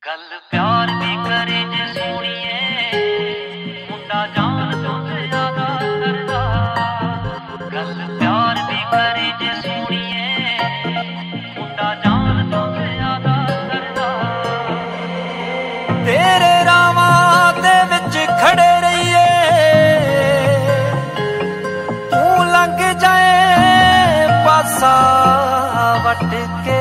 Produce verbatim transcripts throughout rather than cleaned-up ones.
गल प्यार दी करे जे सोनिए मुंडा जान तो ज्यादा करदा। गल प्यार दी करे जे सोनिए मुंडा जान तो ज्यादा करदा। तेरे रावां दे विच खड़े रहिए तू लंघ जाए पासा वट के।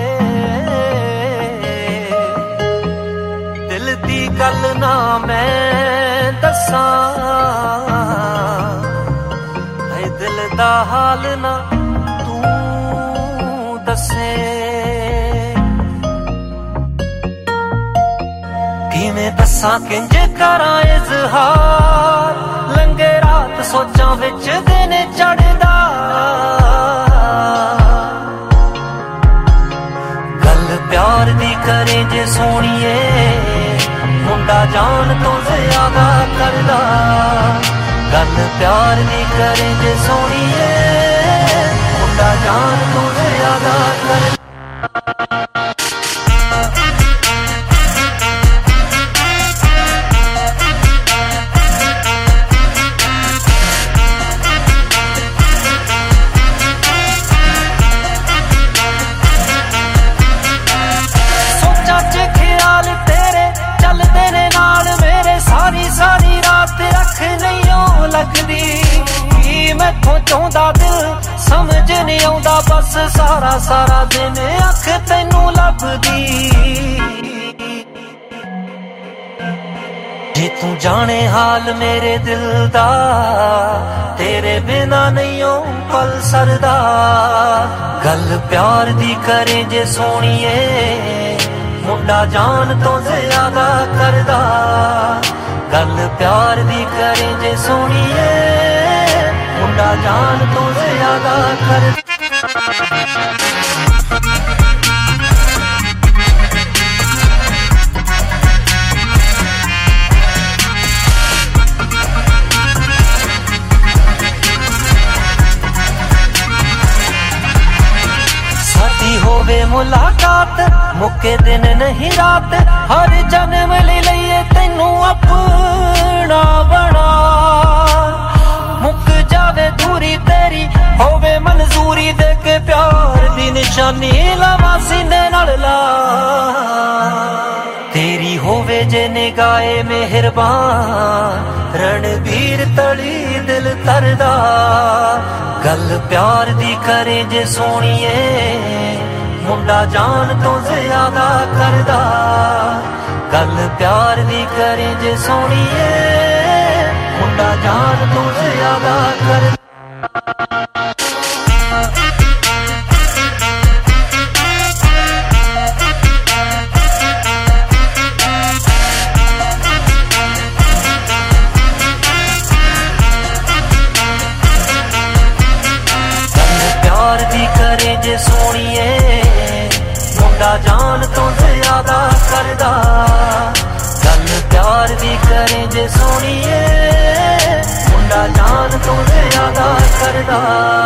दिल दी गल ना मैं दसां है दिल दा हाल ना तू दसे। किवें दसां किंज करां इज़हार लंघे रात सोचां विच दिन चढ़दा। गल प्यार दी करे जे सोनिए मुंडा जान तो ज्यादा करदा। गल प्यार दी करे जे सोनिए मुंडा जान तो ज्यादा करदा। सोचा च ख्याल तेरे चलदे ने नाल मेरे सारी सारी रात अख नहीं ओ लगदी। की मैथों चाहुंदा दिल समझ नहीं आउंदा बस सारा सारा दिन अख तैनू लभदी। जे तू जाने हाल मेरे दिल दा तेरे बिना नहीं ओ पल सरदा। गल प्यार दी करे जे सोनिए मुंडा जान तो ज्यादा करदा। गल प्यार दी करे जे सोनिए मुंडा जान तो ज्यादा करदा। होवे मुलाकात मुके दिन नहीं रात हर जन्म ले लईए तैनू अपना बना। मुक जावे दूरी तेरी होवे मंजूरी दे के प्यार दी निशानी लवा सीने नाल ला। तेरी होवे जे निगाहे मेहरबान रणबीर तड़ी दिल तरदा। गल प्यार दी करे जे सोनिए मुंडा जान तो ज्यादा करदा। गल प्यार दी करे जे सोनिए मुंडा जान तो ज्यादा करदा। प्यार दी करे जे सोनिए मुंडा जान तो ज्यादा करदा। गल प्यार दी करे जे सोनिए मुंडा जान तो ज्यादा करदा।